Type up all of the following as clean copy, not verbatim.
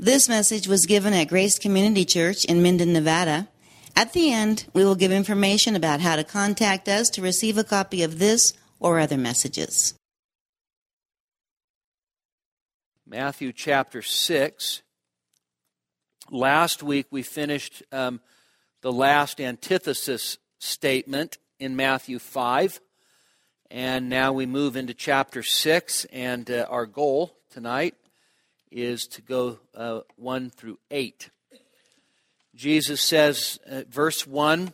This message was given at Grace Community Church in Minden, Nevada. At the end, we will give information about how to contact us to receive a copy of this or other messages. Matthew chapter 6. Last week we finished the last antithesis statement in Matthew 5. And now we move into chapter 6, and our goal tonight is to go 1 through 8. Jesus says, verse 1,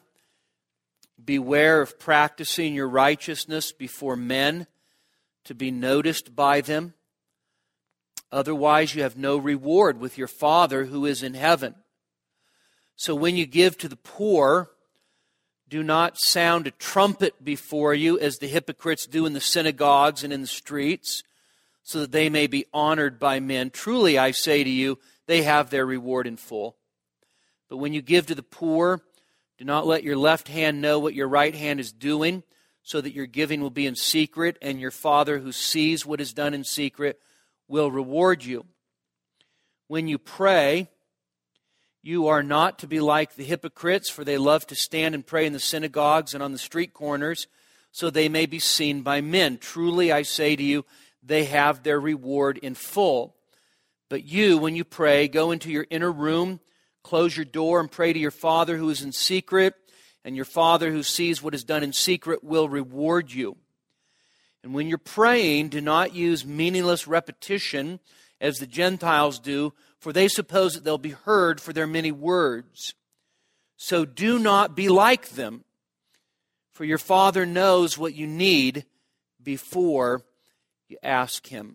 "Beware of practicing your righteousness before men to be noticed by them. Otherwise you have no reward with your Father who is in heaven. So when you give to the poor, do not sound a trumpet before you as the hypocrites do in the synagogues and in the streets, so that they may be honored by men. Truly, I say to you, they have their reward in full. But when you give to the poor, do not let your left hand know what your right hand is doing, so that your giving will be in secret, and your Father who sees what is done in secret will reward you. When you pray, you are not to be like the hypocrites, for they love to stand and pray in the synagogues and on the street corners, so they may be seen by men. Truly, I say to you, they have their reward in full. But you, when you pray, go into your inner room, close your door, and pray to your Father who is in secret, and your Father who sees what is done in secret will reward you. And when you're praying, do not use meaningless repetition as the Gentiles do, for they suppose that they'll be heard for their many words. So do not be like them, for your Father knows what you need before you ask Him."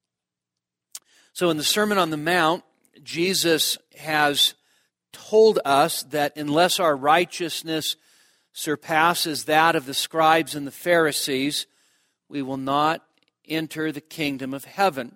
So in the Sermon on the Mount, Jesus has told us that unless our righteousness surpasses that of the scribes and the Pharisees, we will not enter the kingdom of heaven.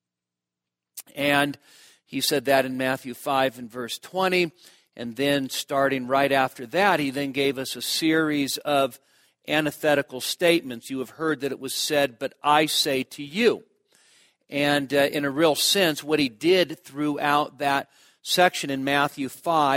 And He said that in Matthew 5 and verse 20. And then starting right after that, He then gave us a series of antithetical statements. You have heard that it was said, but I say to you. And in a real sense, what He did throughout that section in Matthew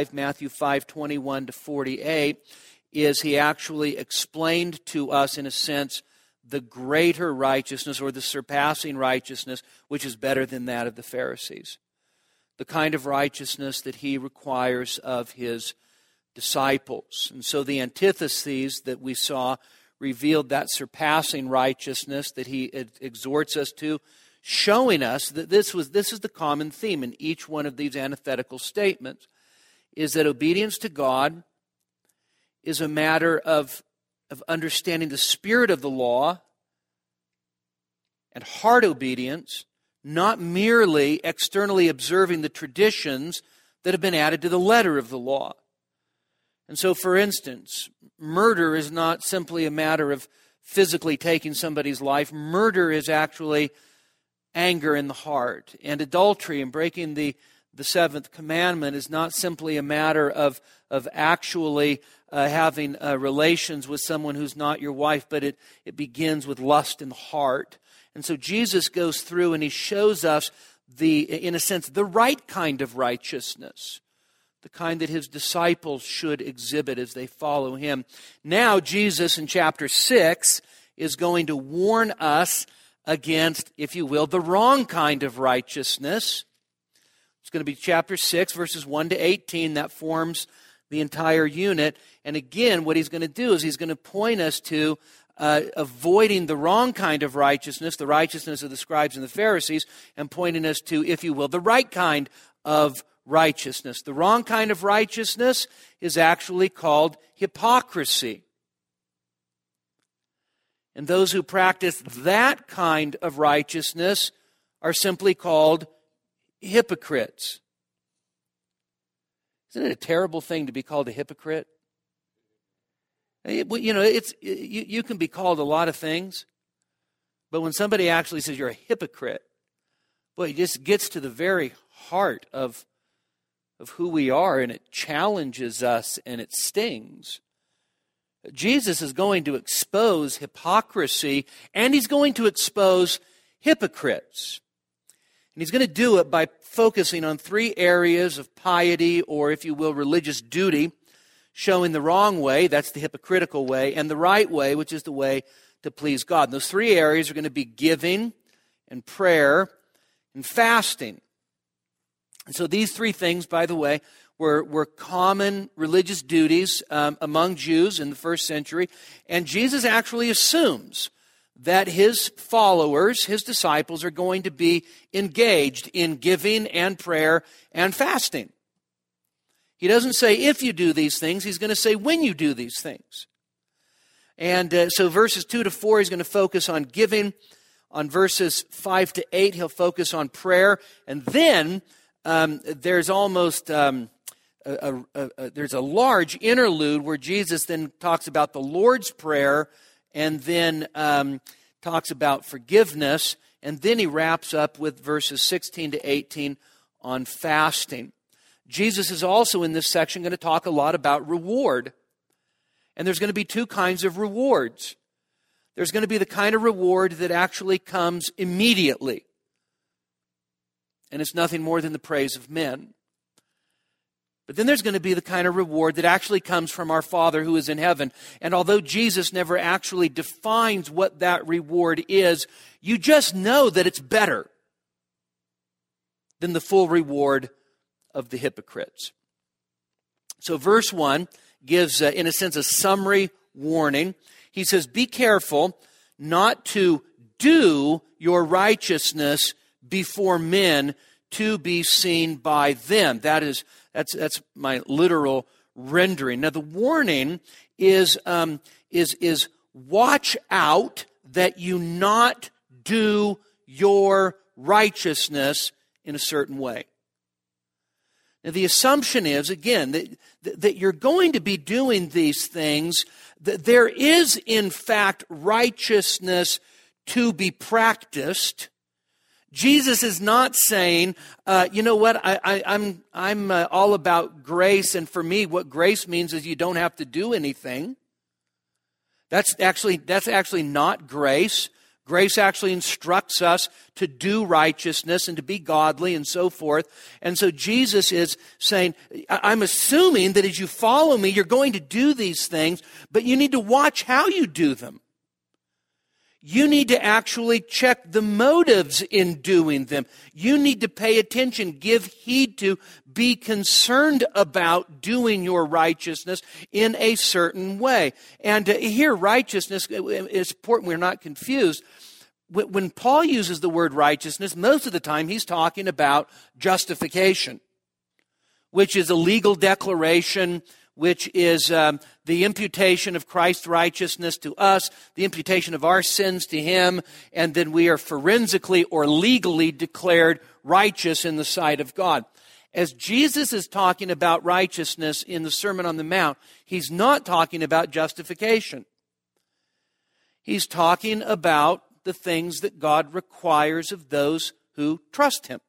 5:21 to 48, is He actually explained to us, in a sense, the greater righteousness or the surpassing righteousness, which is better than that of the Pharisees. The kind of righteousness that He requires of His disciples. And so the antitheses that we saw revealed that surpassing righteousness that He exhorts us to, showing us that this is the common theme in each one of these antithetical statements, is that obedience to God is a matter of understanding the spirit of the law and heart obedience, not merely externally observing the traditions that have been added to the letter of the law. And so, for instance, murder is not simply a matter of physically taking somebody's life. Murder is actually anger in the heart. And adultery and breaking the seventh commandment is not simply a matter of actually having relations with someone who's not your wife, but it begins with lust in the heart. And so Jesus goes through and He shows us in a sense, the right kind of righteousness, the kind that His disciples should exhibit as they follow Him. Now Jesus in chapter 6 is going to warn us against, if you will, the wrong kind of righteousness. It's going to be chapter 6, verses 1 to 18. That forms the entire unit. And again, what He's going to do is He's going to point us to avoiding the wrong kind of righteousness, the righteousness of the scribes and the Pharisees, and pointing us to, if you will, the right kind of righteousness. The wrong kind of righteousness is actually called hypocrisy. And those who practice that kind of righteousness are simply called hypocrites. Isn't it a terrible thing to be called a hypocrite? You can be called a lot of things, but when somebody actually says you're a hypocrite, boy, it just gets to the very heart of who we are, and it challenges us and it stings. Jesus is going to expose hypocrisy, and He's going to expose hypocrites. And he's going to do it by focusing on three areas of piety, or if you will, religious duty, showing the wrong way, that's the hypocritical way, and the right way, which is the way to please God. And those three areas are going to be giving and prayer and fasting. And so these three things, by the way, were common religious duties among Jews in the first century. And Jesus actually assumes that his followers, his disciples, are going to be engaged in giving and prayer and fasting. He doesn't say if you do these things, he's going to say when you do these things. And so verses 2 to 4, he's going to focus on giving. On verses 5 to 8, he'll focus on prayer. And then there's almost there's a large interlude where Jesus then talks about the Lord's Prayer, and then talks about forgiveness, and then he wraps up with verses 16 to 18 on fasting. Jesus is also in this section going to talk a lot about reward. And there's going to be two kinds of rewards. There's going to be the kind of reward that actually comes immediately. And it's nothing more than the praise of men. But then there's going to be the kind of reward that actually comes from our Father who is in heaven. And although Jesus never actually defines what that reward is, you just know that it's better than the full reward of the hypocrites. So verse 1 gives, in a sense, a summary warning. He says, be careful not to do your righteousness before men to be seen by them. That's my literal rendering. Now, the warning is watch out that you not do your righteousness in a certain way. Now, the assumption is, again, that you're going to be doing these things, that there is, in fact, righteousness to be practiced. Jesus is not saying, you know what, I'm all about grace, and for me, what grace means is you don't have to do anything. That's actually not grace. Grace actually instructs us to do righteousness and to be godly and so forth. And so Jesus is saying, I'm assuming that as you follow me, you're going to do these things, but you need to watch how you do them. You need to actually check the motives in doing them. You need to pay attention, give heed to, be concerned about doing your righteousness in a certain way. And here, righteousness is important. We're not confused. When Paul uses the word righteousness, most of the time he's talking about justification, which is a legal declaration, which is the imputation of Christ's righteousness to us, the imputation of our sins to him, and then we are forensically or legally declared righteous in the sight of God. As Jesus is talking about righteousness in the Sermon on the Mount, he's not talking about justification. He's talking about the things that God requires of those who trust him.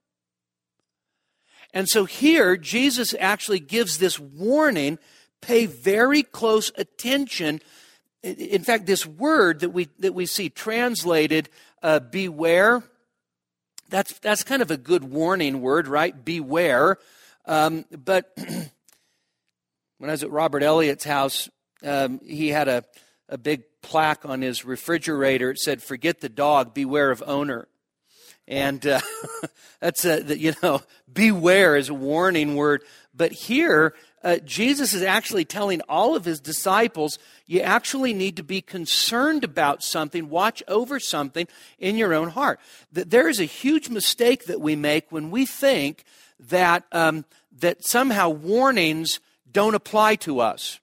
And so here, Jesus actually gives this warning, pay very close attention. In fact, this word that we see translated, beware, that's kind of a good warning word, right? Beware. But when I was at Robert Elliott's house, he had a big plaque on his refrigerator. It said, "Forget the dog, beware of owner." And that's beware is a warning word. But here, Jesus is actually telling all of his disciples, you actually need to be concerned about something, watch over something in your own heart. That there is a huge mistake that we make when we think that that somehow warnings don't apply to us.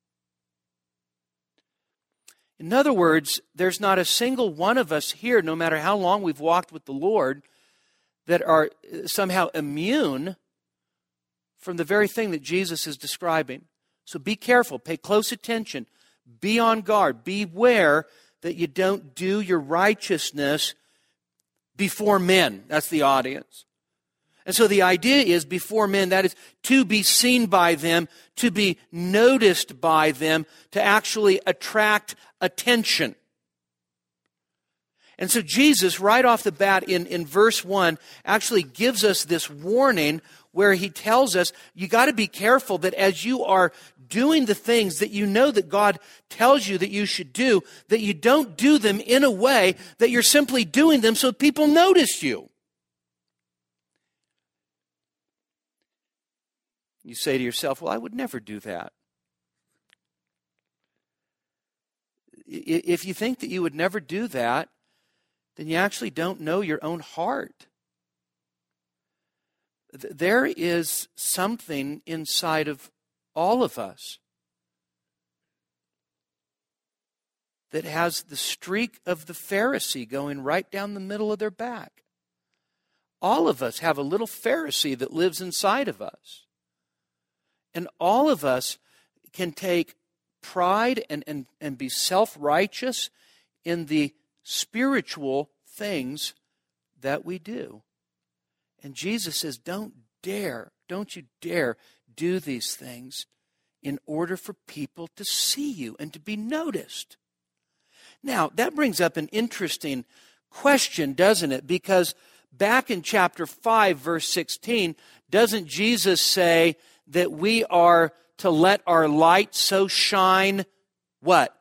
In other words, there's not a single one of us here, no matter how long we've walked with the Lord, that are somehow immune from the very thing that Jesus is describing. So be careful, pay close attention, be on guard, beware that you don't do your righteousness before men. That's the audience. And so the idea is before men, that is to be seen by them, to be noticed by them, to actually attract attention. And so Jesus, right off the bat in verse 1, actually gives us this warning where he tells us, you got to be careful that as you are doing the things that you know that God tells you that you should do, that you don't do them in a way that you're simply doing them so people notice you. You say to yourself, well, I would never do that. If you think that you would never do that, then you actually don't know your own heart. There is something inside of all of us that has the streak of the Pharisee going right down the middle of their back. All of us have a little Pharisee that lives inside of us. And all of us can take pride and be self-righteous in the spiritual things that we do. And Jesus says, don't you dare do these things in order for people to see you and to be noticed. Now, that brings up an interesting question, doesn't it? Because back in chapter 5, verse 16, doesn't Jesus say that we are to let our light so shine, what?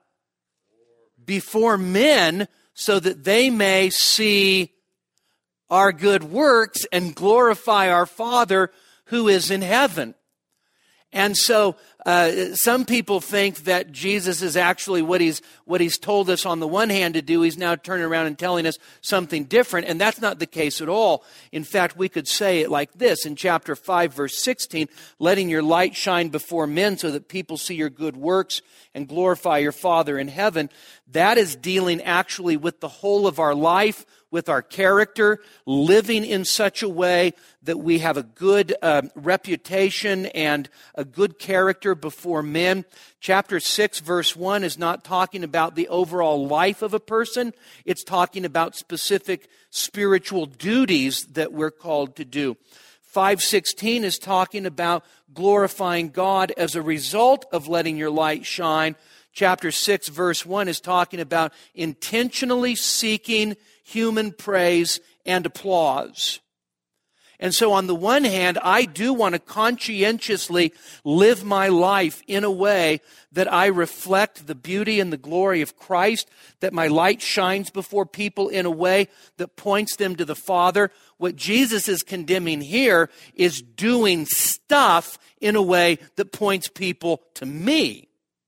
Before men, so that they may see our good works and glorify our Father who is in heaven. And so some people think that Jesus is actually what he's told us on the one hand to do. He's now turning around and telling us something different, and that's not the case at all. In fact, we could say it like this in chapter 5, verse 16, letting your light shine before men so that people see your good works and glorify your Father in heaven. That is dealing actually with the whole of our life, with our character, living in such a way that we have a good reputation and a good character before men. Chapter 6, verse 1 is not talking about the overall life of a person. It's talking about specific spiritual duties that we're called to do. 5:16 is talking about glorifying God as a result of letting your light shine. Chapter 6, verse 1 is talking about intentionally seeking human praise and applause. And so on the one hand, I do want to conscientiously live my life in a way that I reflect the beauty and the glory of Christ, that my light shines before people in a way that points them to the Father. What Jesus is condemning here is doing stuff in a way that points people to me.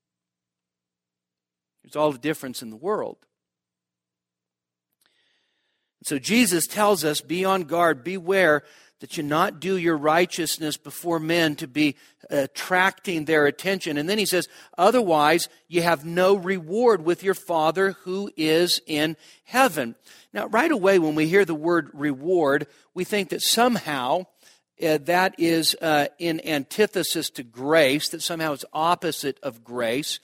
There's all the difference in the world. So Jesus tells us, be on guard, beware that you not do your righteousness before men to be attracting their attention. And then he says, otherwise you have no reward with your Father who is in heaven. Now, right away when we hear the word reward, we think that somehow that is in antithesis to grace, that somehow it's opposite of grace.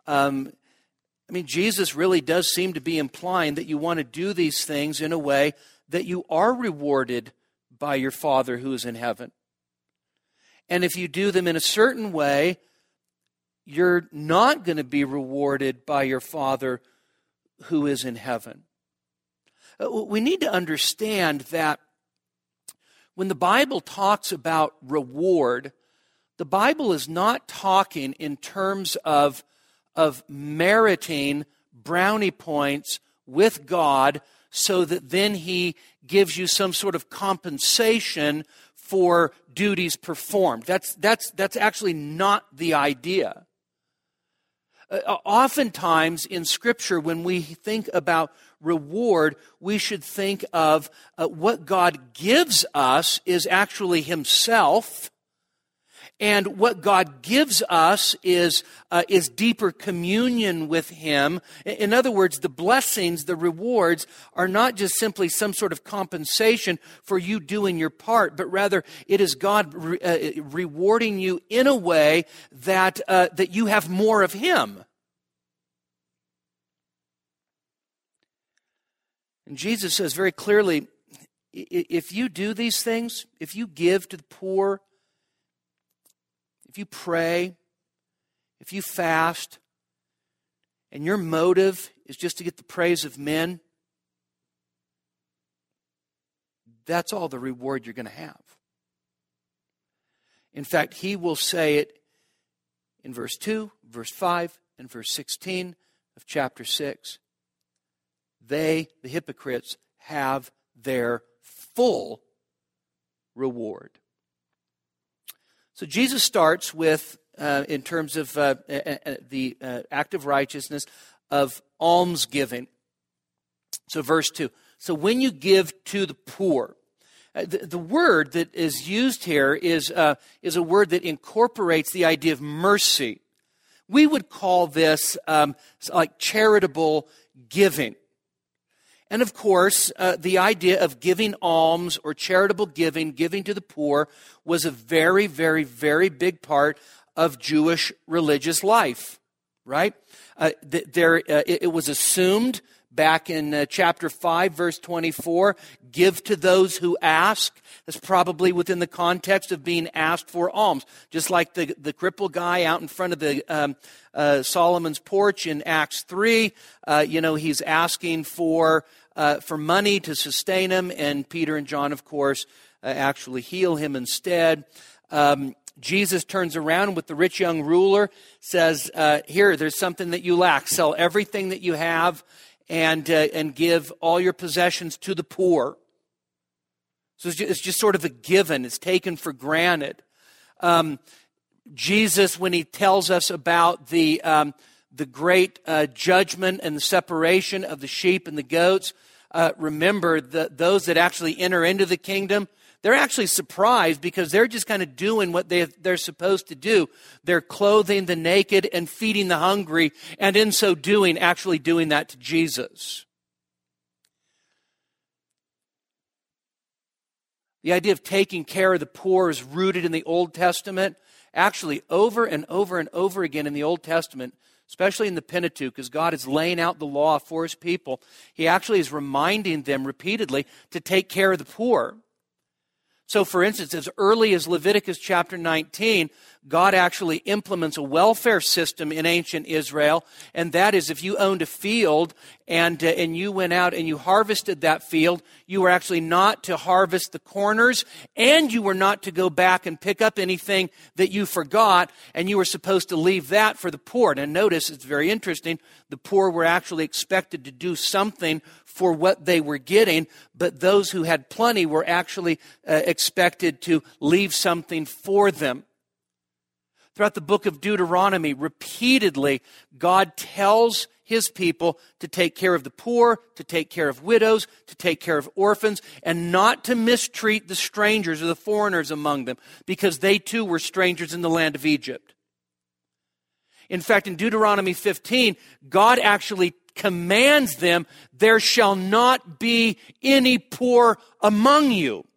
Jesus really does seem to be implying that you want to do these things in a way that you are rewarded by your Father who is in heaven. And if you do them in a certain way, you're not going to be rewarded by your Father who is in heaven. We need to understand that when the Bible talks about reward, the Bible is not talking in terms of meriting brownie points with God so that then He gives you some sort of compensation for duties performed. That's actually not the idea. Oftentimes in Scripture, when we think about reward, we should think of what God gives us is actually Himself. And what God gives us is deeper communion with Him. In other words, the blessings, the rewards, are not just simply some sort of compensation for you doing your part, but rather it is God rewarding you in a way that you have more of Him. And Jesus says very clearly, if you do these things, if you give to the poor, if you pray, if you fast, and your motive is just to get the praise of men, that's all the reward you're going to have. In fact, he will say it in verse 2, verse 5, and verse 16 of chapter 6. They, the hypocrites, have their full reward. So Jesus starts with, in terms of the act of righteousness, of almsgiving. So verse 2. So when you give to the poor, the word that is used here is a word that incorporates the idea of mercy. We would call this like charitable giving. And of course, the idea of giving alms or charitable giving to the poor, was a very, very, very big part of Jewish religious life, right? It was assumed back in chapter 5, verse 24, give to those who ask. That's probably within the context of being asked for alms. Just like the crippled guy out in front of the Solomon's porch in Acts 3, he's asking for money to sustain him, and Peter and John, of course, actually heal him instead. Jesus turns around with the rich young ruler, says, here, there's something that you lack. Sell everything that you have and give all your possessions to the poor. So it's just sort of a given. It's taken for granted. Jesus, when he tells us about the great judgment and the separation of the sheep and the goats, remember that those that actually enter into the kingdom, they're actually surprised because they're just kind of doing what they're supposed to do. They're clothing the naked and feeding the hungry, and in so doing, actually doing that to Jesus. The idea of taking care of the poor is rooted in the Old Testament. Actually, over and over and over again in the Old Testament, especially in the Pentateuch, as God is laying out the law for his people, he actually is reminding them repeatedly to take care of the poor. So, for instance, as early as Leviticus chapter 19, God actually implements a welfare system in ancient Israel, and that is if you owned a field and you went out and you harvested that field, you were actually not to harvest the corners, and you were not to go back and pick up anything that you forgot, and you were supposed to leave that for the poor. And notice, it's very interesting, the poor were actually expected to do something for what they were getting, but those who had plenty were actually expected to leave something for them. Throughout the book of Deuteronomy, repeatedly, God tells his people to take care of the poor, to take care of widows, to take care of orphans, and not to mistreat the strangers or the foreigners among them, because they too were strangers in the land of Egypt. In fact, in Deuteronomy 15, God actually commands them, there shall not be any poor among you.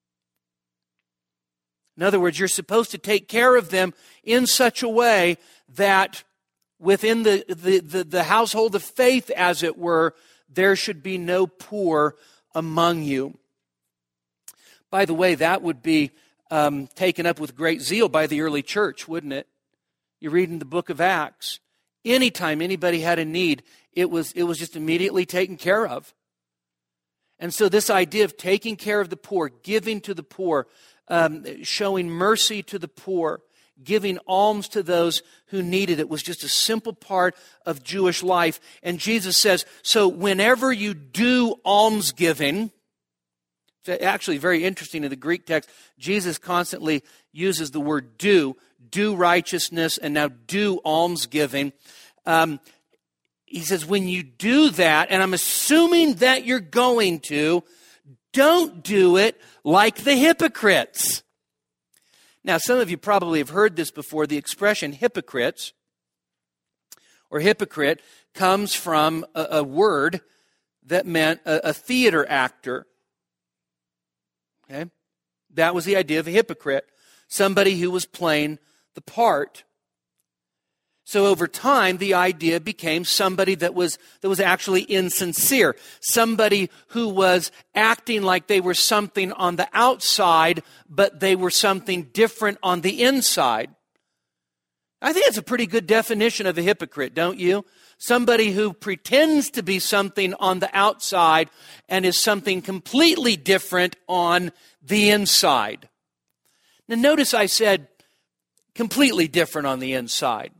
In other words, you're supposed to take care of them in such a way that within the household of faith, as it were, there should be no poor among you. By the way, that would be taken up with great zeal by the early church, wouldn't it? You read in the book of Acts, anytime anybody had a need, it was just immediately taken care of. And so this idea of taking care of the poor, giving to the poor, showing mercy to the poor, giving alms to those who needed it was just a simple part of Jewish life. And Jesus says, so whenever you do almsgiving, it's actually very interesting in the Greek text, Jesus constantly uses the word do righteousness, and now do almsgiving. He says, when you do that, and I'm assuming that you're going to, don't do it like the hypocrites. Now, some of you probably have heard this before. The expression hypocrites or hypocrite comes from a word that meant a theater actor. Okay? That was the idea of a hypocrite, somebody who was playing the part. So over time, the idea became somebody that was actually insincere, somebody who was acting like they were something on the outside, but they were something different on the inside. I think it's a pretty good definition of a hypocrite, don't you? Somebody who pretends to be something on the outside and is something completely different on the inside. Now notice I said completely different on the inside.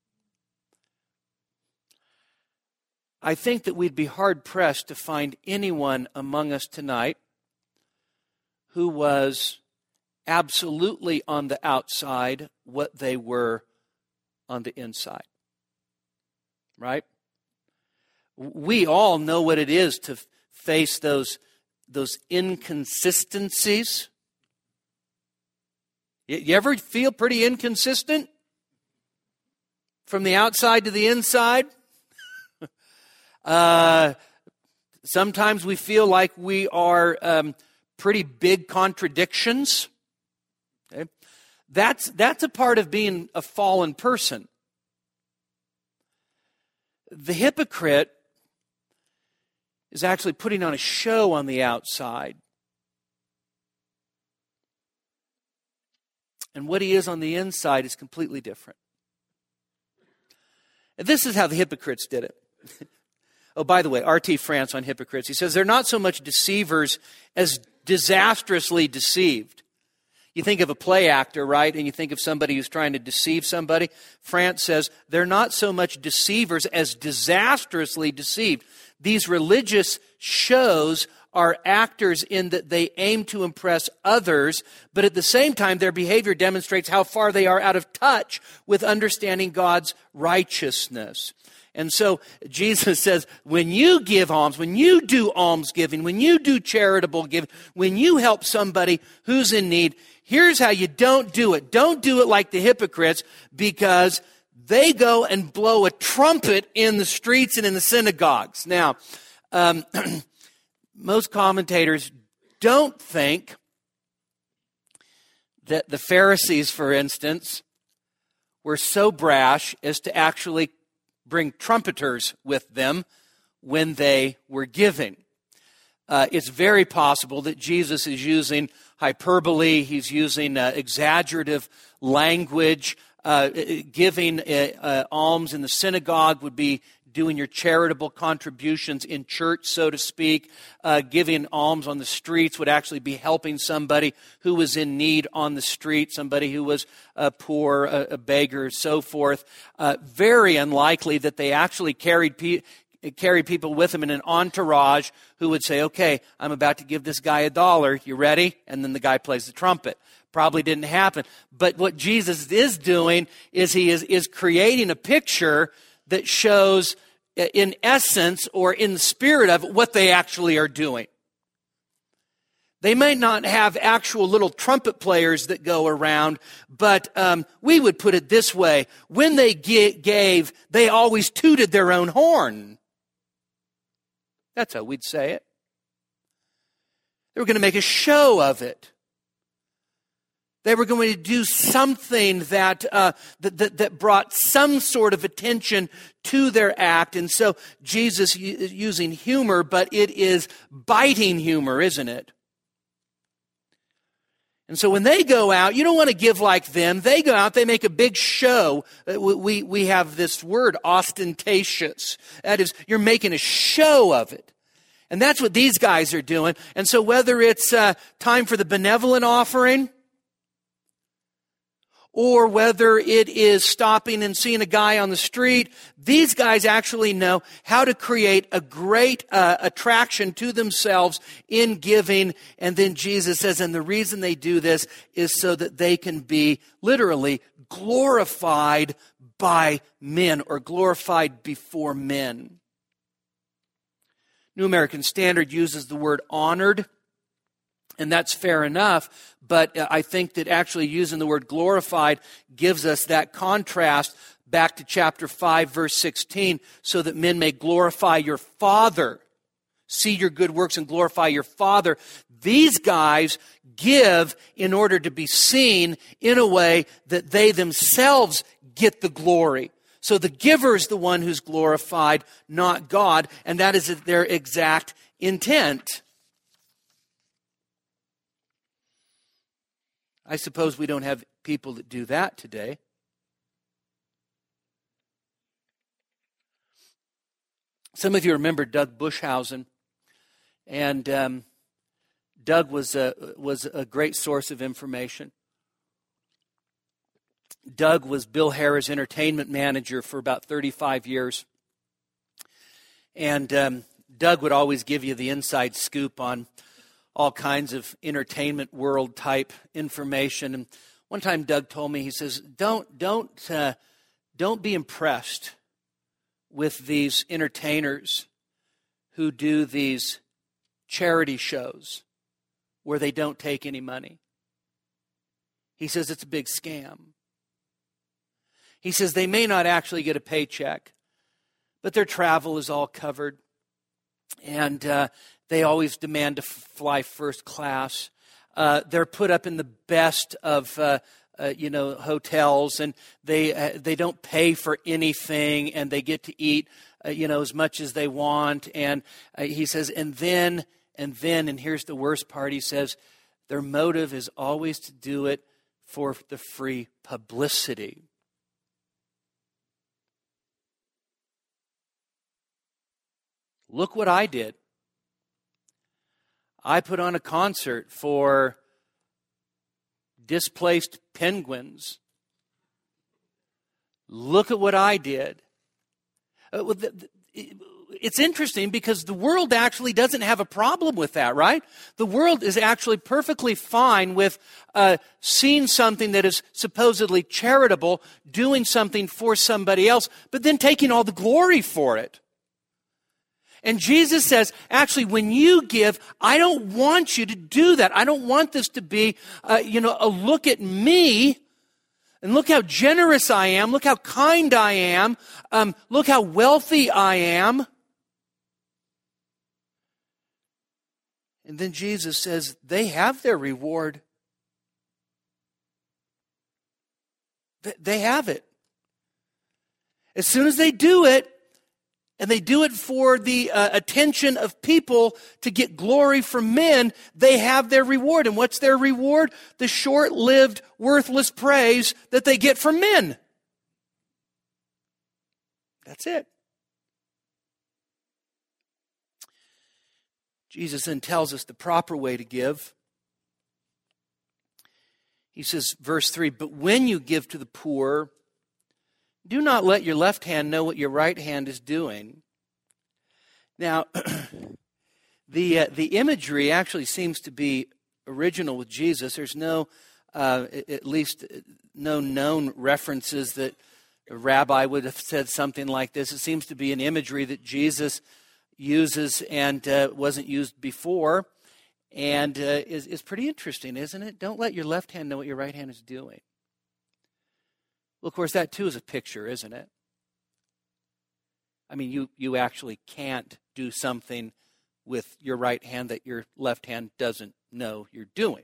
I think that we'd be hard-pressed to find anyone among us tonight who was absolutely on the outside what they were on the inside. Right? We all know what it is to face those inconsistencies. You ever feel pretty inconsistent from the outside to the inside? Sometimes we feel like we are pretty big contradictions. Okay? That's a part of being a fallen person. The hypocrite is actually putting on a show on the outside. And what he is on the inside is completely different. And this is how the hypocrites did it. Oh, by the way, R.T. France on hypocrites. He says, they're not so much deceivers as disastrously deceived. You think of a play actor, right? And you think of somebody who's trying to deceive somebody. France says, they're not so much deceivers as disastrously deceived. These religious shows are actors in that they aim to impress others, but at the same time, their behavior demonstrates how far they are out of touch with understanding God's righteousness. And so Jesus says, when you give alms, when you do almsgiving, when you do charitable giving, when you help somebody who's in need, here's how you don't do it. Don't do it like the hypocrites, because they go and blow a trumpet in the streets and in the synagogues. Now, most commentators don't think that the Pharisees, for instance, were so brash as to actually bring trumpeters with them when they were giving. It's very possible that Jesus is using hyperbole. He's using exaggerative language. Giving alms in the synagogue would be doing your charitable contributions in church, so to speak. Giving alms on the streets would actually be helping somebody who was in need on the street, somebody who was poor, a beggar, so forth. Very unlikely that they actually carry people with them in an entourage who would say, okay, I'm about to give this guy $1. You ready? And then the guy plays the trumpet. Probably didn't happen. But what Jesus is doing is he is creating a picture that shows in essence or in the spirit of what they actually are doing. They may not have actual little trumpet players that go around, but we would put it this way. When they gave, they always tooted their own horn. That's how we'd say it. They were going to make a show of it. They were going to do something that brought some sort of attention to their act. And so Jesus is using humor, but it is biting humor, isn't it? And so when they go out, you don't want to give like them. They go out, they make a big show. We have this word, ostentatious. That is, you're making a show of it. And that's what these guys are doing. And so whether it's time for the benevolent offering, or whether it is stopping and seeing a guy on the street, these guys actually know how to create a great attraction to themselves in giving. And then Jesus says, and the reason they do this is so that they can be literally glorified by men or glorified before men. New American Standard uses the word honored, and that's fair enough, but I think that actually using the word glorified gives us that contrast back to chapter 5, verse 16, so that men may glorify your Father. See your good works and glorify your Father. These guys give in order to be seen in a way that they themselves get the glory. So the giver is the one who's glorified, not God, and that is their exact intent. I suppose we don't have people that do that today. Some of you remember Doug Bushhausen, and Doug was a great source of information. Doug was Bill Hara's entertainment manager for about 35 years. And Doug would always give you the inside scoop on all kinds of entertainment world type information. And one time Doug told me, he says, don't be impressed with these entertainers who do these charity shows where they don't take any money. He says it's a big scam. He says they may not actually get a paycheck, but their travel is all covered. And they always demand to fly first class. They're put up in the best of hotels, and they don't pay for anything, and they get to eat as much as they want. And he says, and then, and here's the worst part, he says, their motive is always to do it for the free publicity. Look what I did. I put on a concert for displaced penguins. Look at what I did. It's interesting because the world actually doesn't have a problem with that, right? The world is actually perfectly fine with seeing something that is supposedly charitable, doing something for somebody else, but then taking all the glory for it. And Jesus says, actually, when you give, I don't want you to do that. I don't want this to be, a look at me and look how generous I am. Look how kind I am. Look how wealthy I am. And then Jesus says, they have their reward. They have it. As soon as they do it, and they do it for the attention of people to get glory from men, they have their reward. And what's their reward? The short-lived, worthless praise that they get from men. That's it. Jesus then tells us the proper way to give. He says, verse 3, but when you give to the poor, do not let your left hand know what your right hand is doing. Now, the imagery actually seems to be original with Jesus. There's no, at least no known references that a rabbi would have said something like this. It seems to be an imagery that Jesus uses and wasn't used before, and is pretty interesting, isn't it? Don't let your left hand know what your right hand is doing. Well, of course, that too is a picture, isn't it? I mean, you actually can't do something with your right hand that your left hand doesn't know you're doing.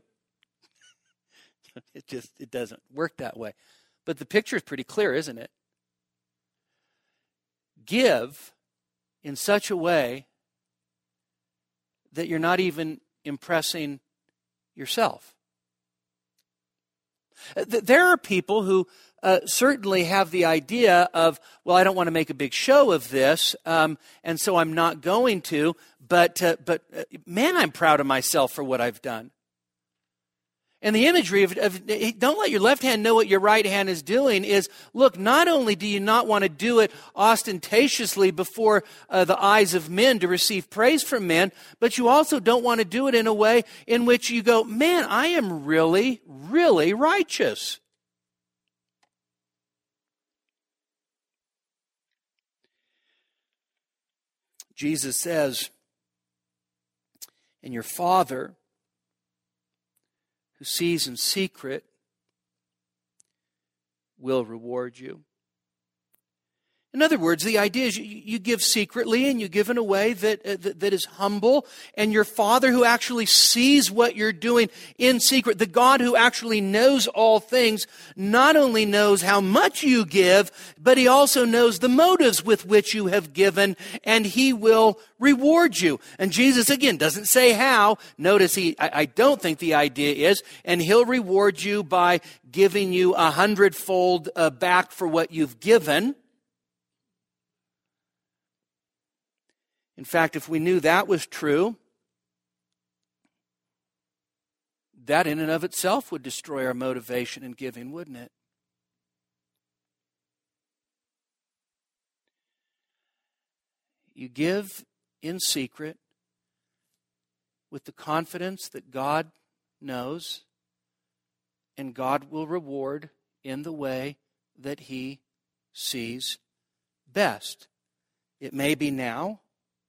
It doesn't work that way. But the picture is pretty clear, isn't it? Give in such a way that you're not even impressing yourself. There are people who certainly have the idea of, well, I don't want to make a big show of this, and so I'm not going to, but man, I'm proud of myself for what I've done. And the imagery of don't let your left hand know what your right hand is doing is, look, not only do you not want to do it ostentatiously before the eyes of men to receive praise from men, but you also don't want to do it in a way in which you go, man, I am really, really righteous. Jesus says, and your Father who sees in secret will reward you. In other words, the idea is you give secretly and you give in a way that is humble, and your Father who actually sees what you're doing in secret, the God who actually knows all things, not only knows how much you give, but He also knows the motives with which you have given, and He will reward you. And Jesus, again, doesn't say how. Notice I don't think the idea is, and He'll reward you by giving you 100-fold back for what you've given. In fact, if we knew that was true, that in and of itself would destroy our motivation in giving, wouldn't it? You give in secret with the confidence that God knows, and God will reward in the way that He sees best. It may be now,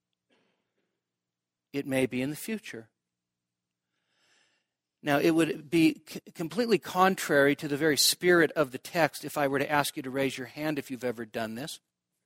it may be in the future. Now, it would be completely contrary to the very spirit of the text if I were to ask you to raise your hand if you've ever done this.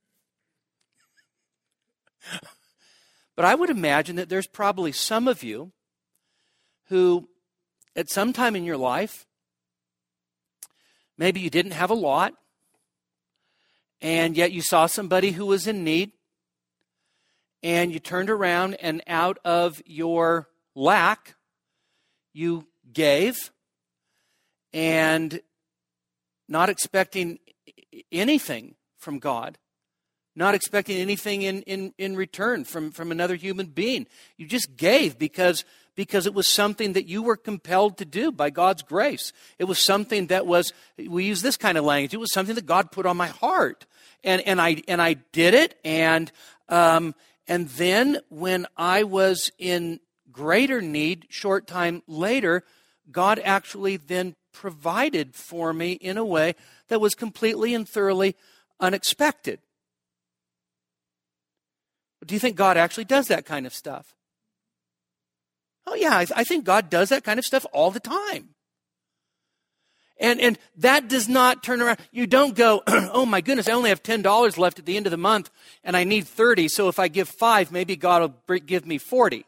But I would imagine that there's probably some of you who, at some time in your life, maybe you didn't have a lot, and yet you saw somebody who was in need, and you turned around and out of your lack, you gave, and not expecting anything from God, not expecting anything in return from another human being. You just gave because it was something that you were compelled to do by God's grace. It was something that was, we use this kind of language, it was something that God put on my heart. And I did it, and then when I was in greater need, short time later, God actually then provided for me in a way that was completely and thoroughly unexpected. Do you think God actually does that kind of stuff? Oh yeah, I think God does that kind of stuff all the time. And that does not turn around. You don't go, oh my goodness, I only have $10 left at the end of the month and I need 30, so if I give 5, maybe God will give me 40.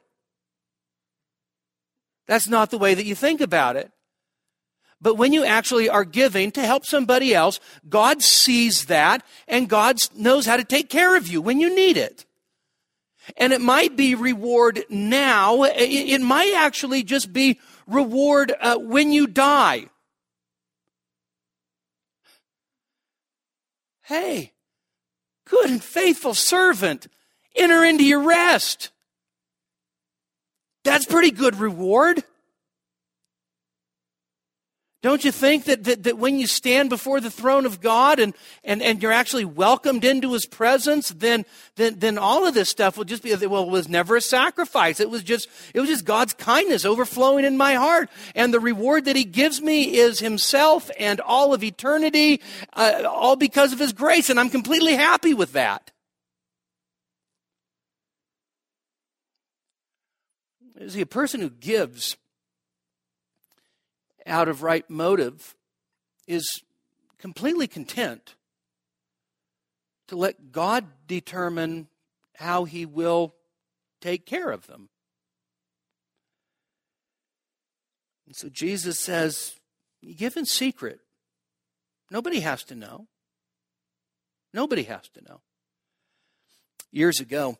That's not the way that you think about it. But when you actually are giving to help somebody else, God sees that, and God knows how to take care of you when you need it. And it might be reward now. It might actually just be reward when you die. Hey, good and faithful servant, enter into your rest. That's pretty good reward. Don't you think that when you stand before the throne of God and you're actually welcomed into His presence, then all of this stuff will just be, well, it was never a sacrifice. It was just God's kindness overflowing in my heart. And the reward that He gives me is Himself and all of eternity, all because of His grace. And I'm completely happy with that. See, a person who gives out of right motive is completely content to let God determine how He will take care of them. And so Jesus says, you give in secret. Nobody has to know. Nobody has to know. Years ago,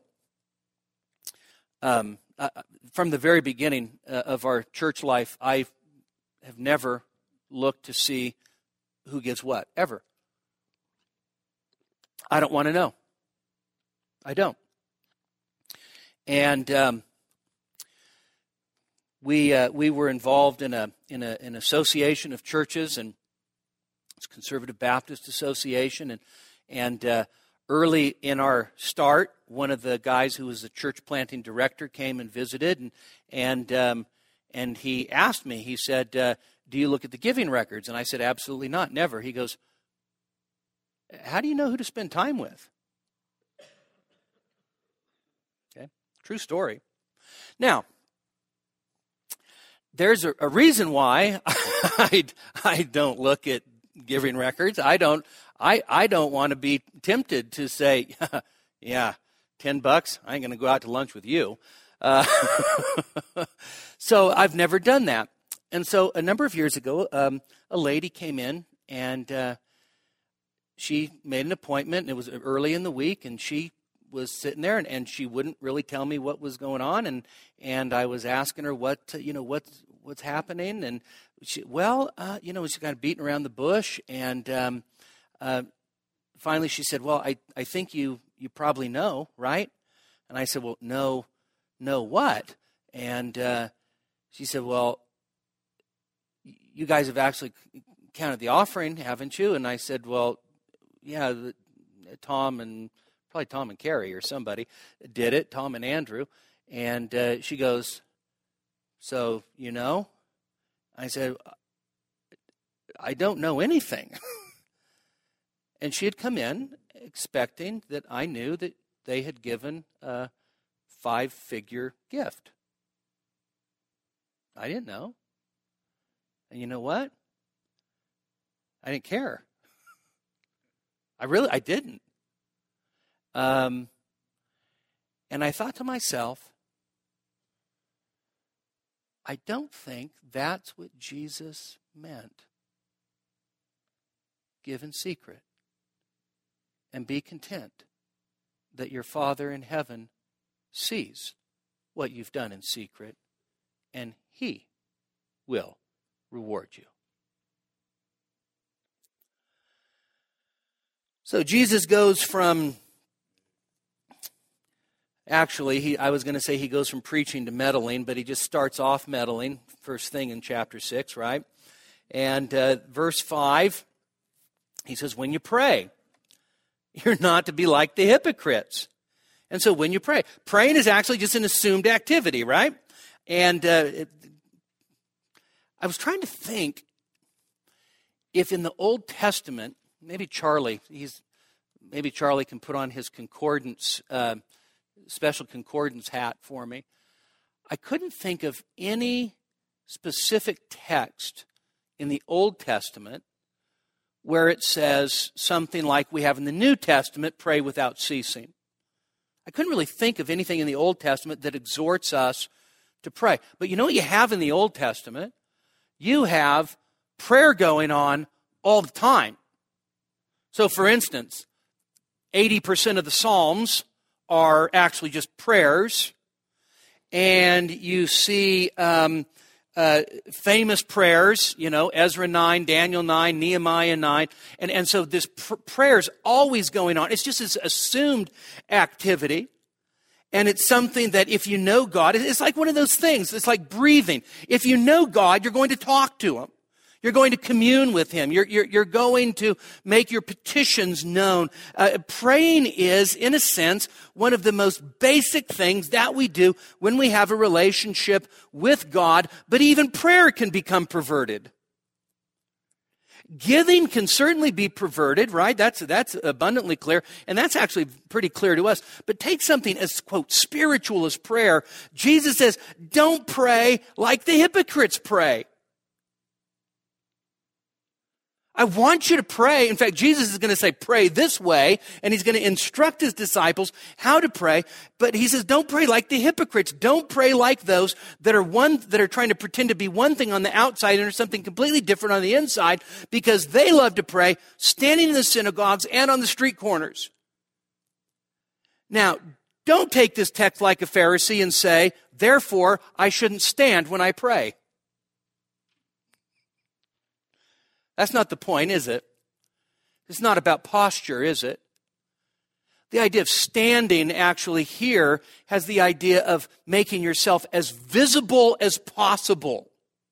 from the very beginning of our church life, I have never looked to see who gives what, ever. I don't want to know. I don't. And we were involved in an association of churches, and it's Conservative Baptist Association, and early in our start, one of the guys who was the church planting director came and visited, and he asked me, he said, do you look at the giving records? And I said, absolutely not, never. He goes, how do you know who to spend time with? Okay, true story. Now, there's a reason why I don't look at giving records. I don't want to be tempted to say, yeah, $10, I ain't going to go out to lunch with you. So I've never done that. And so a number of years ago, a lady came in, and she made an appointment, and it was early in the week, and she was sitting there, and she wouldn't really tell me what was going on, and I was asking her what's happening, and she kind of beating around the bush, and finally she said, well, I think you probably know, right? And I said, well, no what? And she said, well, you guys have actually counted the offering, haven't you? And I said, well, yeah, Tom and Carrie or somebody did it, Tom and Andrew. And she goes, so you know? I said, I don't know anything. And she had come in expecting that I knew that they had given a 5-figure gift. I didn't know. And you know what? I didn't care. I didn't. And I thought to myself, I don't think that's what Jesus meant. Give in secret and be content that your Father in heaven sees what you've done in secret, and He will reward you. So Jesus goes from, I was going to say he goes from preaching to meddling, but he just starts off meddling, first thing in chapter 6, right? And verse 5, he says, when you pray, you're not to be like the hypocrites. And so when you pray, praying is actually just an assumed activity, right? And I was trying to think if in the Old Testament, maybe Charlie can put on his concordance, special concordance hat for me. I couldn't think of any specific text in the Old Testament where it says something like we have in the New Testament, pray without ceasing. I couldn't really think of anything in the Old Testament that exhorts us to pray. But you know what you have in the Old Testament? You have prayer going on all the time. So, for instance, 80% of the Psalms are actually just prayers. And you see famous prayers, Ezra 9, Daniel 9, Nehemiah 9. And so this prayer is always going on. It's just this assumed activity. And it's something that if you know God, it's like one of those things. It's like breathing. If you know God, you're going to talk to Him. You're going to commune with Him. You're going to make your petitions known. Praying is, in a sense, one of the most basic things that we do when we have a relationship with God. But even prayer can become perverted. Giving can certainly be perverted, right? That's abundantly clear. And that's actually pretty clear to us. But take something as, quote, spiritual as prayer. Jesus says, don't pray like the hypocrites pray. I want you to pray. In fact, Jesus is going to say, pray this way, and He's going to instruct His disciples how to pray. But He says, don't pray like the hypocrites. Don't pray like those that are trying to pretend to be one thing on the outside and are something completely different on the inside, because they love to pray standing in the synagogues and on the street corners. Now, don't take this text like a Pharisee and say, therefore, I shouldn't stand when I pray. That's not the point, is it? It's not about posture, is it? The idea of standing actually here has the idea of making yourself as visible as possible.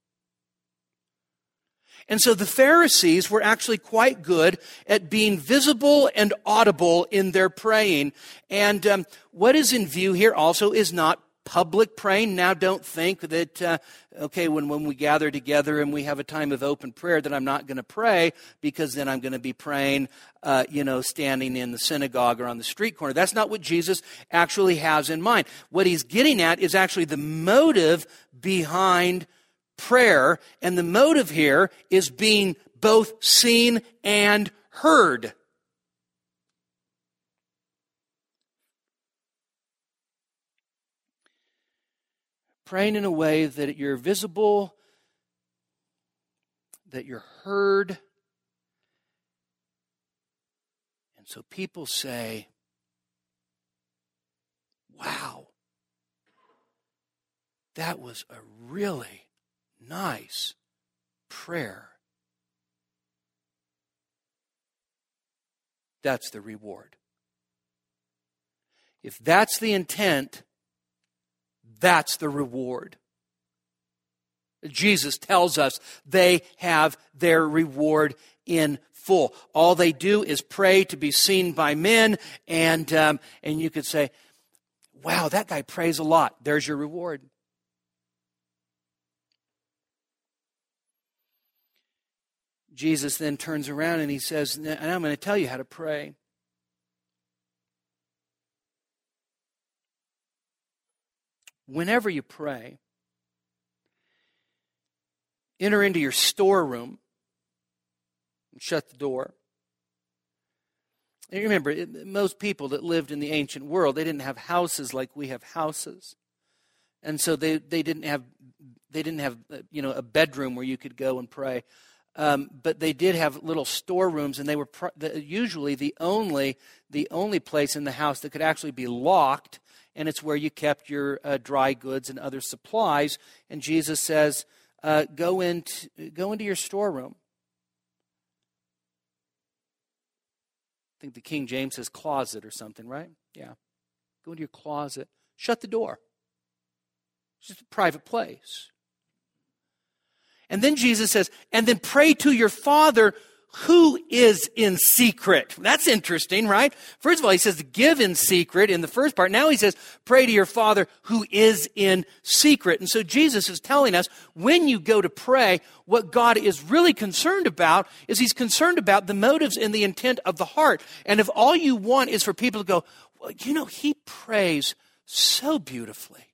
And so the Pharisees were actually quite good at being visible and audible in their praying. And what is in view here also is not public praying. Now don't think that, when we gather together and we have a time of open prayer that I'm not going to pray because then I'm going to be praying, standing in the synagogue or on the street corner. That's not what Jesus actually has in mind. What He's getting at is actually the motive behind prayer. And the motive here is being both seen and heard. Praying in a way that you're visible, that you're heard. And so people say, wow, that was a really nice prayer. That's the reward. If that's the intent, that's the reward. Jesus tells us they have their reward in full. All they do is pray to be seen by men, and you could say, wow, that guy prays a lot. There's your reward. Jesus then turns around and he says, and I'm going to tell you how to pray. Whenever you pray, enter into your storeroom and shut the door. And remember, most people that lived in the ancient world, they didn't have houses like we have houses. And so they didn't have a bedroom where you could go and pray. But they did have little storerooms, and they were usually the only place in the house that could actually be locked, and it's where you kept your dry goods and other supplies. And Jesus says, go into your storeroom. I think the King James says closet or something, right? Yeah. Go into your closet. Shut the door. It's just a private place. And then Jesus says, and then pray to your Father who is in secret. That's interesting, right? First of all, he says to give in secret in the first part. Now he says, pray to your Father who is in secret. And so Jesus is telling us, when you go to pray, what God is really concerned about is he's concerned about the motives and the intent of the heart. And if all you want is for people to go, well, he prays so beautifully.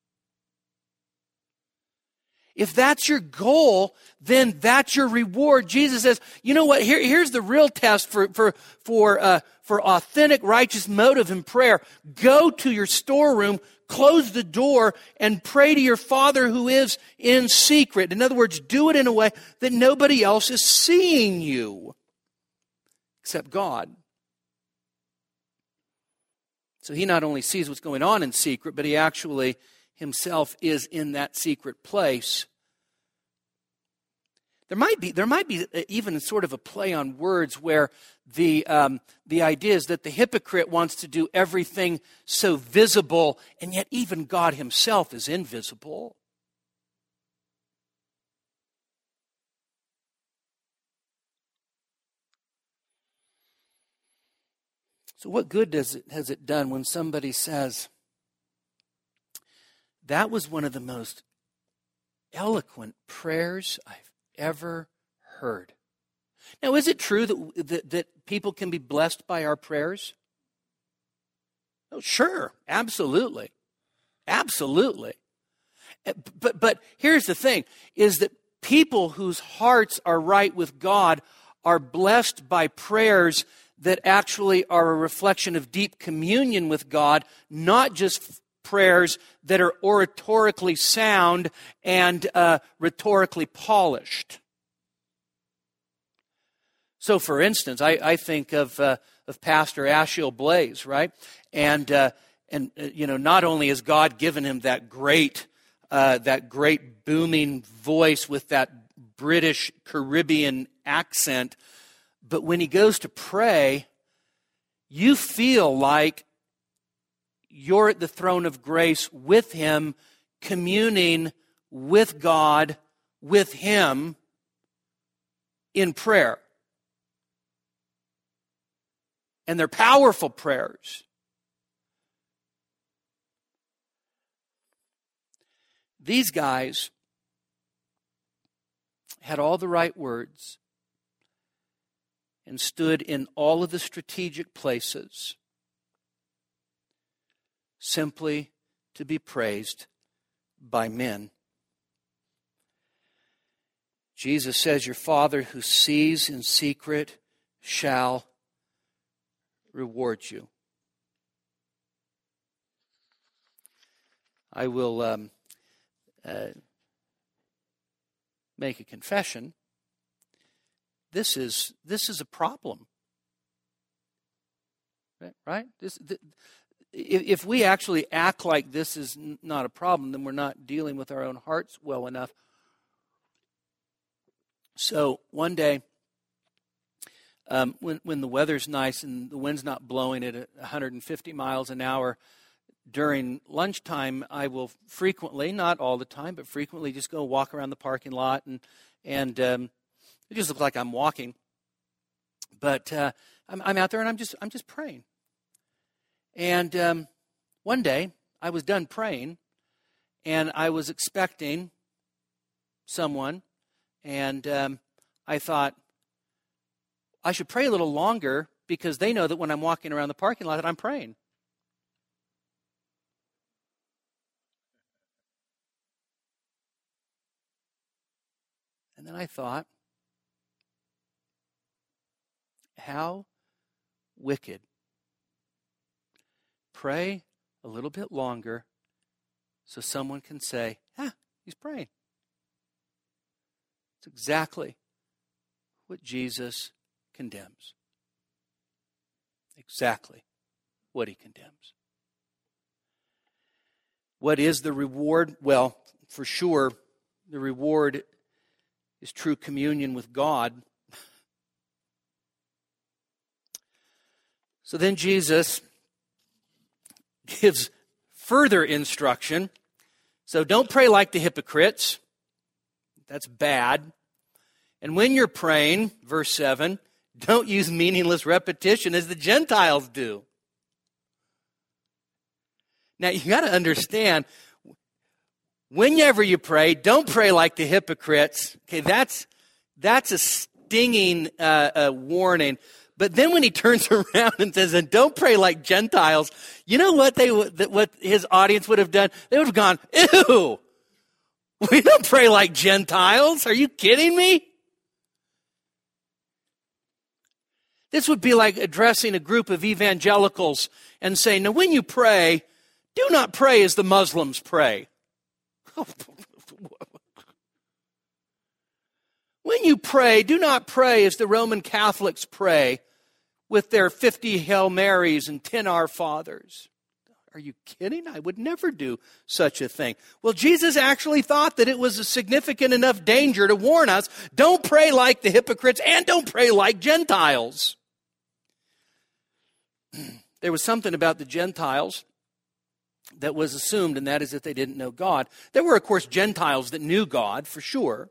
If that's your goal, then that's your reward. Jesus says, you know what? Here's the real test for authentic, righteous motive in prayer. Go to your storeroom, close the door, and pray to your Father who is in secret. In other words, do it in a way that nobody else is seeing you except God. So he not only sees what's going on in secret, but he actually himself is in that secret place. There might be even sort of a play on words where the idea is that the hypocrite wants to do everything so visible, and yet even God himself is invisible. So what good has it done when somebody says, that was one of the most eloquent prayers I've ever heard? Now, is it true that people can be blessed by our prayers? Oh, sure, absolutely. Absolutely. But here's the thing, is that people whose hearts are right with God are blessed by prayers that actually are a reflection of deep communion with God, not just prayers that are oratorically sound and rhetorically polished. So, for instance, I think of Pastor Ashiel Blaze, right? And not only has God given him that great booming voice with that British Caribbean accent, but when he goes to pray, you feel like you're at the throne of grace with him, communing with God, with him in prayer. And they're powerful prayers. These guys had all the right words and stood in all of the strategic places simply to be praised by men. Jesus says, your Father who sees in secret shall reward you. I will make a confession. This is a problem, right? If we actually act like this is not a problem, then we're not dealing with our own hearts well enough. So one day, when the weather's nice and the wind's not blowing at 150 miles an hour, during lunchtime, I will frequently, not all the time, but frequently just go walk around the parking lot, and it just looks like I'm walking. But I'm out there and I'm just praying. And one day I was done praying, and I was expecting someone, and I thought I should pray a little longer because they know that when I'm walking around the parking lot that I'm praying. And then I thought, how wicked. Pray a little bit longer so someone can say, he's praying. It's exactly what Jesus condemns. Exactly what he condemns. What is the reward? Well, for sure, the reward is true communion with God. So then Jesus gives further instruction. So don't pray like the hypocrites. That's bad. And when you're praying, verse 7, don't use meaningless repetition as the Gentiles do. Now, you got to understand, whenever you pray, don't pray like the hypocrites. Okay, that's a stinging warning. But then when he turns around and says, and don't pray like Gentiles, you know what what his audience would have done? They would have gone, ew, we don't pray like Gentiles. Are you kidding me? This would be like addressing a group of evangelicals and saying, now when you pray, do not pray as the Muslims pray. When you pray, do not pray as the Roman Catholics pray with their 50 Hail Marys and 10 Our Fathers. Are you kidding? I would never do such a thing. Well, Jesus actually thought that it was a significant enough danger to warn us, don't pray like the hypocrites and don't pray like Gentiles. There was something about the Gentiles that was assumed, and that is that they didn't know God. There were, of course, Gentiles that knew God, for sure.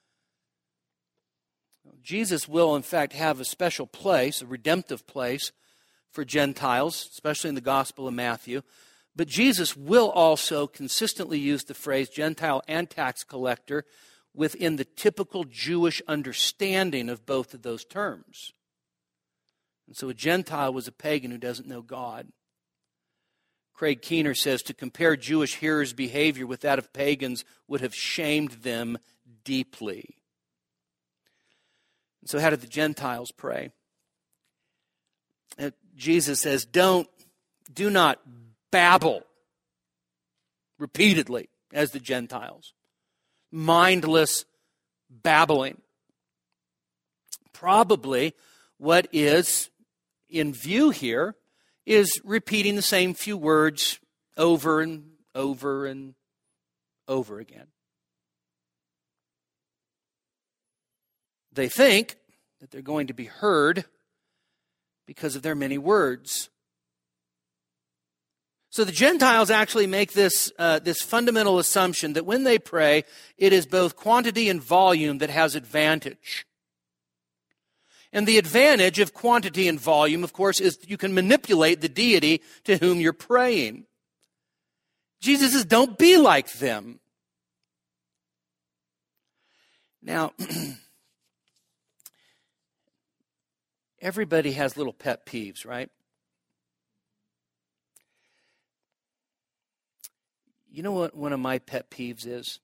Jesus will, in fact, have a special place, a redemptive place for Gentiles, especially in the Gospel of Matthew. But Jesus will also consistently use the phrase Gentile and tax collector within the typical Jewish understanding of both of those terms. And so a Gentile was a pagan who doesn't know God. Craig Keener says, to compare Jewish hearers' behavior with that of pagans would have shamed them deeply. And so how did the Gentiles pray? Jesus says, do not babble repeatedly as the Gentiles. Mindless babbling. Probably what is in view here is repeating the same few words over and over and over again. They think that they're going to be heard because of their many words. So the Gentiles actually make this fundamental assumption that when they pray, it is both quantity and volume that has advantage. And the advantage of quantity and volume, of course, is you can manipulate the deity to whom you're praying. Jesus says, don't be like them. Now, everybody has little pet peeves, right? You know what one of my pet peeves is?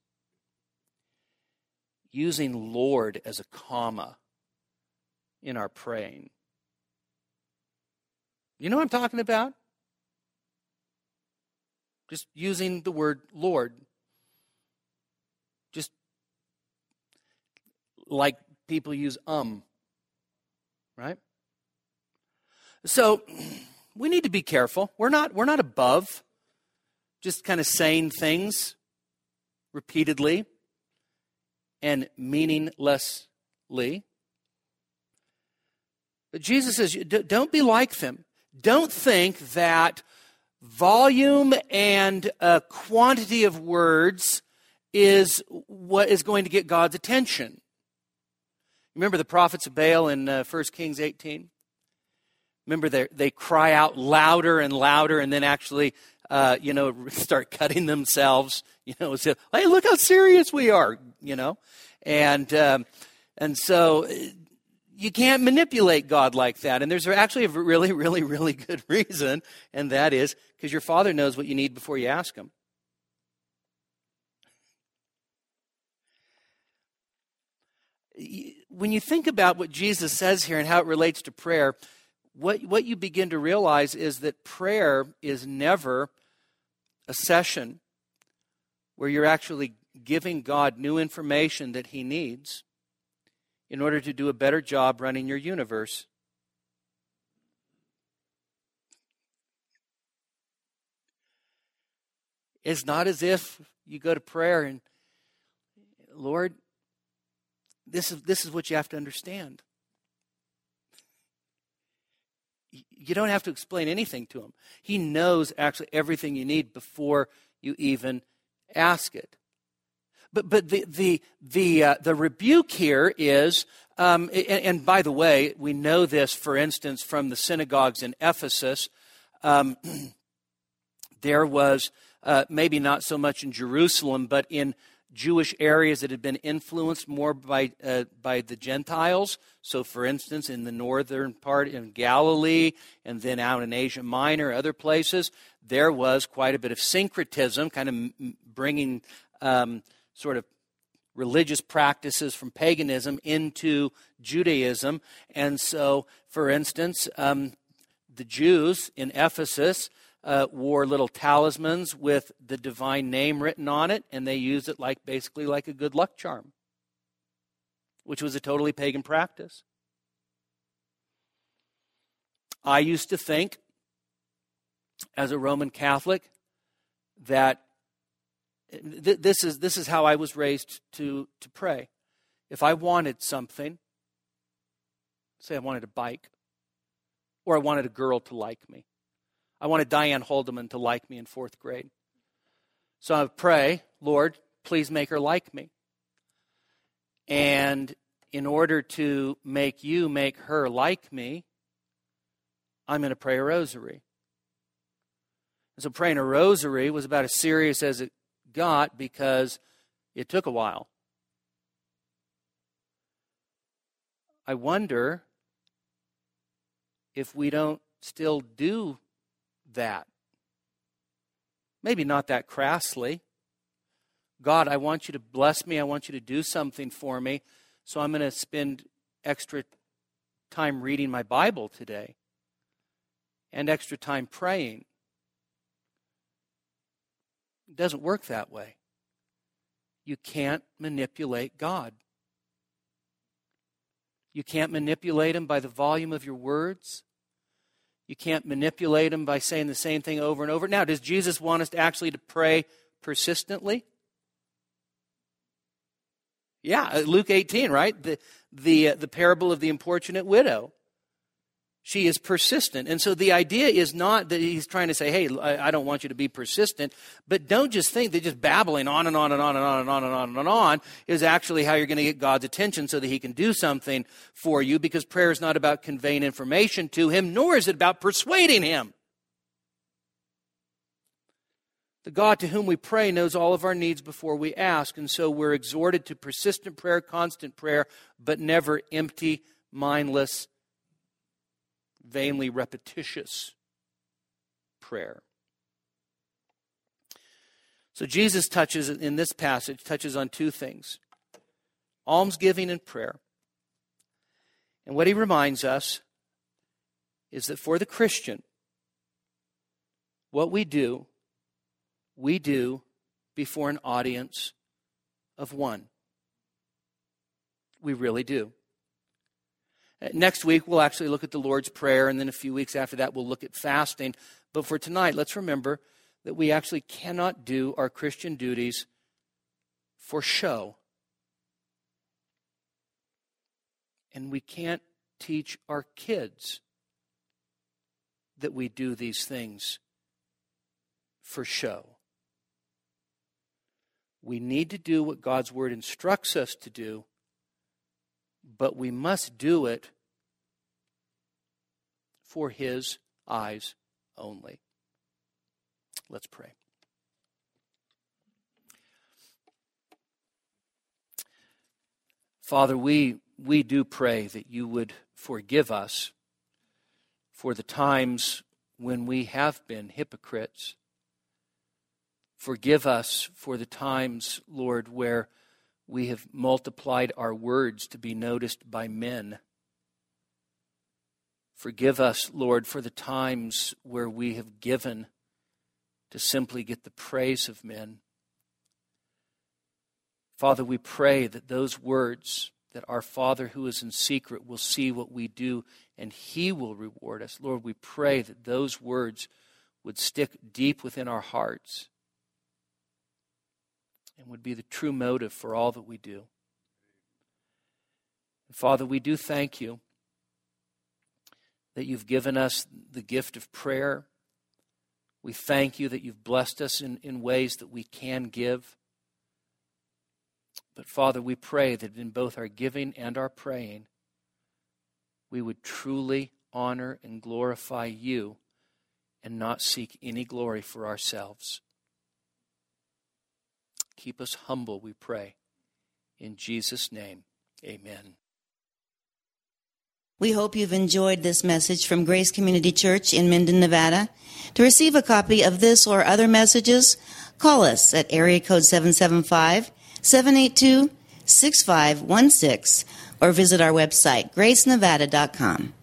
Using Lord as a comma in our praying. You know what I'm talking about? Just using the word Lord. Just like people use right? So we need to be careful. We're not above just kind of saying things repeatedly and meaninglessly. But Jesus says, don't be like them. Don't think that volume and quantity of words is what is going to get God's attention. Remember the prophets of Baal in 1 Kings 18? Remember they cry out louder and louder and then actually, start cutting themselves. Say, hey, look how serious we are, And so you can't manipulate God like that. And there's actually a really, really, really good reason, and that is because your Father knows what you need before you ask Him. When you think about what Jesus says here and how it relates to prayer, what you begin to realize is that prayer is never a session where you're actually giving God new information that He needs in order to do a better job running your universe. It's not as if you go to prayer and, Lord, this is what you have to understand. You don't have to explain anything to Him. He knows actually everything you need before you even ask it. But the rebuke here is, and by the way, we know this, for instance, from the synagogues in Ephesus. There was, maybe not so much in Jerusalem, but in Jewish areas that had been influenced more by the Gentiles. So, for instance, in the northern part in Galilee and then out in Asia Minor, other places, there was quite a bit of syncretism, kind of bringing sort of religious practices from paganism into Judaism. And so, for instance, the Jews in Ephesus wore little talismans with the divine name written on it, and they used it basically like a good luck charm, which was a totally pagan practice. I used to think, as a Roman Catholic, that this is how I was raised to pray. If I wanted something, say I wanted a bike, or I wanted a girl to like me. I wanted Diane Haldeman to like me in 4th grade. So I would pray, Lord, please make her like me. And in order to make you make her like me, I'm going to pray a rosary. And so praying a rosary was about as serious as it got because it took a while. I wonder if we don't still do that. Maybe not that crassly. God, I want you to bless me. I want you to do something for me. So I'm going to spend extra time reading my Bible today and extra time praying. It doesn't work that way. You can't manipulate God. You can't manipulate Him by the volume of your words. You can't manipulate Him by saying the same thing over and over. Now, does Jesus want us actually to pray persistently? Yeah, Luke 18, right? The parable of the importunate widow. She is persistent. And so the idea is not that He's trying to say, hey, I don't want you to be persistent, but don't just think that just babbling on and on and on and on and on and on and on is actually how you're going to get God's attention so that He can do something for you, because prayer is not about conveying information to Him, nor is it about persuading Him. The God to whom we pray knows all of our needs before we ask, and so we're exhorted to persistent prayer, constant prayer, but never empty, mindless, vainly repetitious prayer. So Jesus touches, in this passage, touches on two things: almsgiving and prayer. And what He reminds us is that for the Christian, what we do before an audience of one. We really do. Next week, we'll actually look at the Lord's Prayer, and then a few weeks after that, we'll look at fasting. But for tonight, let's remember that we actually cannot do our Christian duties for show. And we can't teach our kids that we do these things for show. We need to do what God's Word instructs us to do, but we must do it for His eyes only. Let's pray. Father, we do pray that you would forgive us for the times when we have been hypocrites. Forgive us for the times, Lord, where we have multiplied our words to be noticed by men. Forgive us, Lord, for the times where we have given to simply get the praise of men. Father, we pray that those words, that our Father who is in secret will see what we do and He will reward us. Lord, we pray that those words would stick deep within our hearts and would be the true motive for all that we do. And Father, we do thank you that you've given us the gift of prayer. We thank you that you've blessed us in ways that we can give. But Father, we pray that in both our giving and our praying, we would truly honor and glorify you and not seek any glory for ourselves. Keep us humble, we pray. In Jesus' name, amen. We hope you've enjoyed this message from Grace Community Church in Minden, Nevada. To receive a copy of this or other messages, call us at area code 775-782-6516 or visit our website, gracenevada.com.